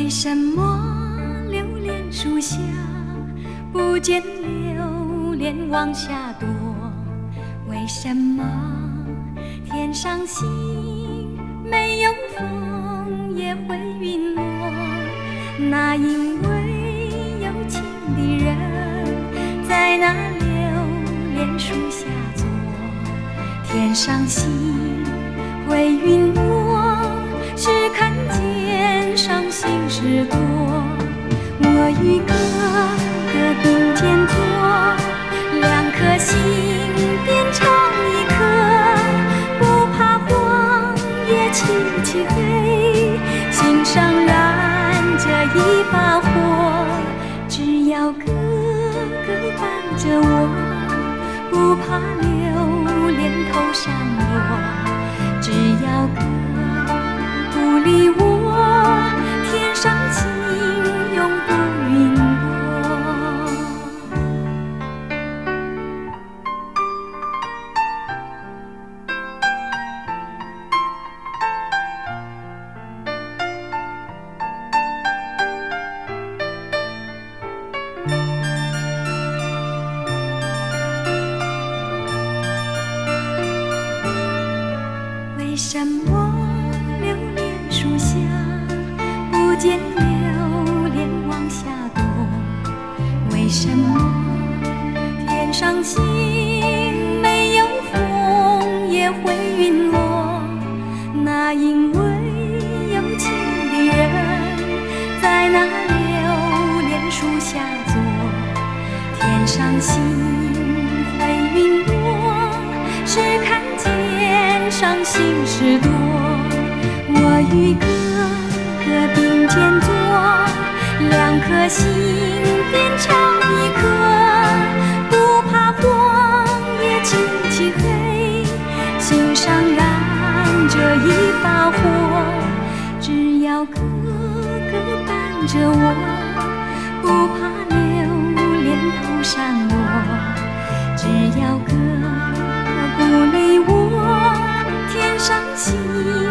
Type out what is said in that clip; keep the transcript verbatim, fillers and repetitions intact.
为什么榴莲树下不见榴莲往下躲？为什么天上星没有风也会陨落？那因为有情的人在那榴莲树下坐，天上星会陨落，是看见伤心事多。我与哥哥并肩坐，两颗心变成一颗，不怕黄也漆漆黑，心上燃着一把火。只要哥哥伴着我，不怕榴莲头上落。只要哥不理我，天上星永不陨落。为什么榴莲树下不见榴莲往下躲？为什么天上星没有风也会陨落？那因为有情的人在那榴莲树下坐，天上星会陨落，是看见伤心事多。我与哥哥并肩坐，两颗心变成一颗，不怕黄也漆漆黑，心上燃着一把火。只要哥哥伴着我，不怕榴莲头上落。只要哥不理我，天上星